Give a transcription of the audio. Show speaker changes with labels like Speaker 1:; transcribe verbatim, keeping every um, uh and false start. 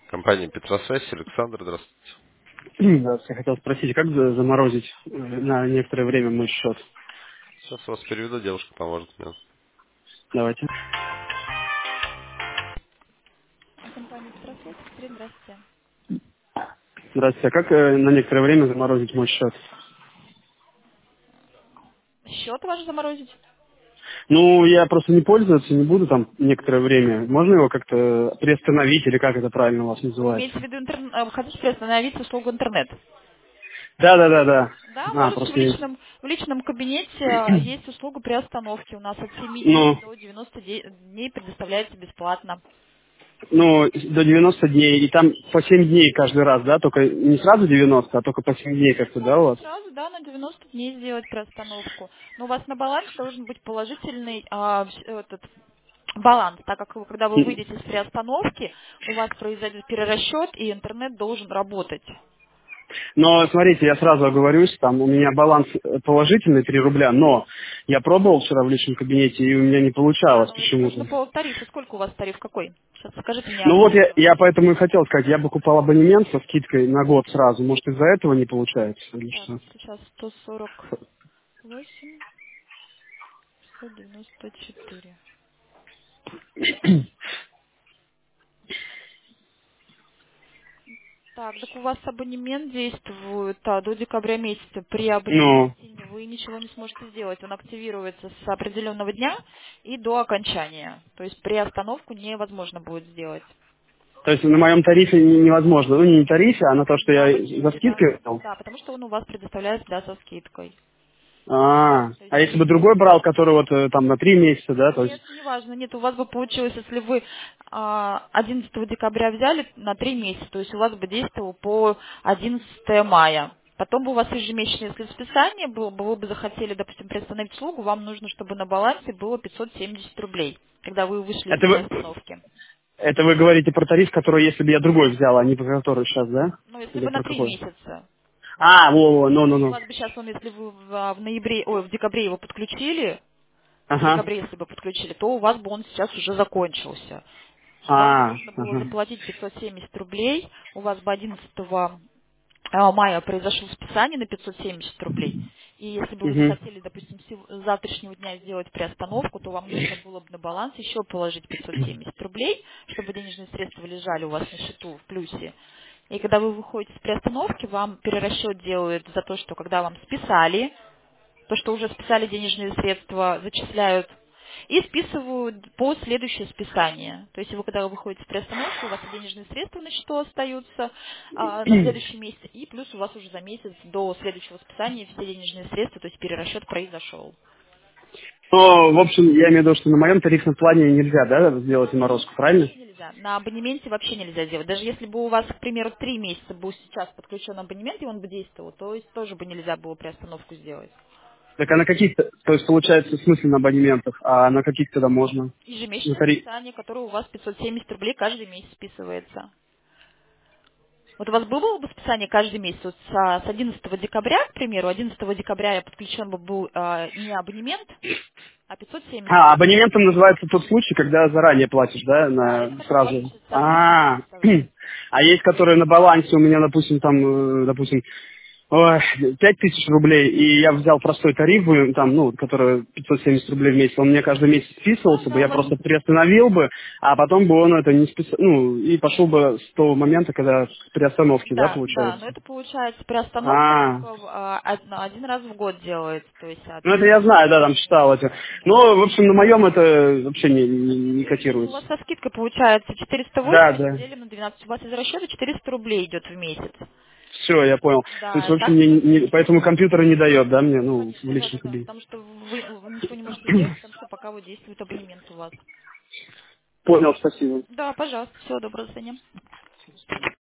Speaker 1: Компания Петросвязь, Александр, здравствуйте.
Speaker 2: Да, я хотел спросить, как за- заморозить э, на некоторое время мой счет?
Speaker 1: Сейчас вас переведу, девушка поможет мне.
Speaker 2: Давайте.
Speaker 3: Компания Петросвязь, Екатерина, здравствуйте.
Speaker 2: Здравствуйте, а как э, на некоторое время заморозить мой счет?
Speaker 3: Счет ваш заморозить?
Speaker 2: Ну, я просто не пользоваться не буду там некоторое время. Можно его как-то приостановить или как это правильно у вас
Speaker 3: Вы имеете в
Speaker 2: называется?
Speaker 3: виду интернет, вы хотите приостановить услугу интернет?
Speaker 2: Да, да, да, да.
Speaker 3: Да,
Speaker 2: А,
Speaker 3: можете в
Speaker 2: просто... я-
Speaker 3: личном, в личном кабинете а, есть услуга приостановки. У нас от семи дней
Speaker 2: Ну,
Speaker 3: до девяноста де- дней предоставляется бесплатно.
Speaker 2: ну, до девяноста дней, и там по семь дней каждый раз, да? Только не сразу девяносто, а только по семь дней
Speaker 3: Ну,
Speaker 2: как-то, да, у
Speaker 3: можете
Speaker 2: вас?
Speaker 3: сразу, да, на девяносто дней сделать приостановку. Но у вас на балансе должен быть положительный а, вс- этот баланс, так как вы, когда вы выйдете из приостановки, у вас произойдет перерасчет, и интернет должен работать.
Speaker 2: Но смотрите, я сразу оговорюсь, там у меня баланс э, положительный три рубля, но я пробовал вчера в личном кабинете, и у меня не
Speaker 3: Да,
Speaker 2: получалось
Speaker 3: но это
Speaker 2: почему-то.
Speaker 3: нужно по тарифу. Сколько у вас тариф какой? Сейчас скажите мне
Speaker 2: Ну вот я,
Speaker 3: ориентировочно.
Speaker 2: я поэтому и хотел сказать, я бы купал абонемент со скидкой на год сразу. Может, из-за этого не получается или
Speaker 3: Так,
Speaker 2: что?
Speaker 3: сейчас сто сорок восемь, сто девяносто четыре. Так, так у вас абонемент действует а, до декабря месяца. При
Speaker 2: Ну,
Speaker 3: абонементе вы ничего не сможете сделать. Он активируется с определенного дня и до окончания. То есть при остановку невозможно будет сделать.
Speaker 2: то есть на моем тарифе не- невозможно. Ну, не на тарифе, а на то, что
Speaker 3: На
Speaker 2: я за
Speaker 3: абонементе, да.
Speaker 2: скидкой взял.
Speaker 3: Да, потому что он у вас предоставляется, да, со скидкой.
Speaker 2: А,
Speaker 3: То есть
Speaker 2: а если бы
Speaker 3: при
Speaker 2: другой брал, который вот э, там на три месяца, да, то
Speaker 3: Нет,
Speaker 2: есть...
Speaker 3: неважно. Нет, у вас бы получилось, если вы а, одиннадцатого декабря взяли на три месяца, то есть у вас бы действовало по одиннадцатое мая. Потом бы у вас ежемесячное, если списание было бы, вы бы захотели, допустим, приостановить услугу, вам нужно, чтобы на балансе было пятьсот семьдесят рублей, когда вы вышли из
Speaker 2: Это вы,
Speaker 3: приостановки.
Speaker 2: это вы говорите про тариф, который, если бы я другой взял, а не про который сейчас, да?
Speaker 3: Ну, если
Speaker 2: Или
Speaker 3: бы на
Speaker 2: про
Speaker 3: три
Speaker 2: какой?
Speaker 3: месяца.
Speaker 2: А, во-во,
Speaker 3: То есть у
Speaker 2: ну-ну-ну.
Speaker 3: вас бы сейчас, он, если вы в, а, в ноябре, ой, в декабре его подключили, в
Speaker 2: Ага.
Speaker 3: декабре, если бы подключили, то у вас бы он сейчас уже закончился. Вам бы
Speaker 2: А,
Speaker 3: нужно было
Speaker 2: ага.
Speaker 3: заплатить пятьсот семьдесят рублей, у вас бы одиннадцатого мая произошло списание на пятьсот семьдесят рублей. И если бы вы
Speaker 2: Угу.
Speaker 3: захотели, допустим, сев- с завтрашнего дня сделать приостановку, то вам нужно было бы на баланс еще положить пятьсот семьдесят рублей, чтобы денежные средства лежали у вас на счету в плюсе. И когда вы выходите с приостановки, вам перерасчет делают за то, что когда вам списали, то, что уже списали денежные средства, зачисляют и списывают по следующее списание. То есть вы, когда вы выходите с приостановки, у вас и денежные средства на счету остаются а, на следующий месяц, и плюс у вас уже за месяц до следующего списания все денежные средства, то есть перерасчет произошел.
Speaker 2: Ну, в общем, я имею в виду, что на моем тарифном плане нельзя, да, сделать
Speaker 3: Вообще,
Speaker 2: заморозку, правильно?
Speaker 3: вообще нельзя. На абонементе вообще нельзя сделать. Даже если бы у вас, к примеру, три месяца был сейчас подключен абонемент, и он бы действовал, то есть тоже бы нельзя было приостановку сделать.
Speaker 2: Так а на каких-то, то есть получается в смысле на абонементах, а на каких тогда можно? На
Speaker 3: Ежемесячное
Speaker 2: тари-
Speaker 3: списание, которое у вас пятьсот семьдесят рублей каждый месяц списывается. Вот у вас было бы списание каждый месяц, вот с, а, с одиннадцатого декабря, к примеру, одиннадцатого декабря я подключен бы был а, не абонемент, а пятьсот семьдесят
Speaker 2: А,
Speaker 3: рублей.
Speaker 2: абонементом называется тот случай, когда заранее платишь, да,
Speaker 3: Да,
Speaker 2: на
Speaker 3: или который у вас
Speaker 2: сразу.
Speaker 3: с соответствующим
Speaker 2: А,
Speaker 3: месяцем.
Speaker 2: а есть, которые на балансе у меня, допустим, там, э, допустим, ой, пять тысяч рублей, и я взял простой тариф, бы, там, ну, который пятьсот семьдесят рублей в месяц, он мне каждый месяц
Speaker 3: Да,
Speaker 2: списывался бы,
Speaker 3: да, у
Speaker 2: я
Speaker 3: вас,
Speaker 2: просто приостановил бы, а потом бы он это не списал, ну, и пошел бы с того момента, когда с приостановки, да,
Speaker 3: да, да,
Speaker 2: получается?
Speaker 3: но это получается приостановка
Speaker 2: А,
Speaker 3: только а, од- один раз в год делается, то есть а,
Speaker 2: ну это я знаю, да, там
Speaker 3: перерасчет
Speaker 2: читал это.
Speaker 3: да.
Speaker 2: Но, в общем, на моем это вообще не, не, не
Speaker 3: Ну, у вас
Speaker 2: котируется.
Speaker 3: со скидкой получается четыреста
Speaker 2: Да,
Speaker 3: восемьдесят
Speaker 2: да.
Speaker 3: делим на двенадцать, у вас из расчета четыреста рублей идет в месяц.
Speaker 2: Все, я понял. То есть,
Speaker 3: Да,
Speaker 2: в общем,
Speaker 3: так
Speaker 2: мне
Speaker 3: идет.
Speaker 2: не, не- поэтому компьютер не дает, да, мне, ну, в
Speaker 3: Да, да,
Speaker 2: личном
Speaker 3: да,
Speaker 2: кабинете.
Speaker 3: потому что вы, вы ничего не можете сделать, потому что пока вот действует абонемент у вас.
Speaker 2: Понял, спасибо.
Speaker 3: Да, пожалуйста, всего доброго, до свидания.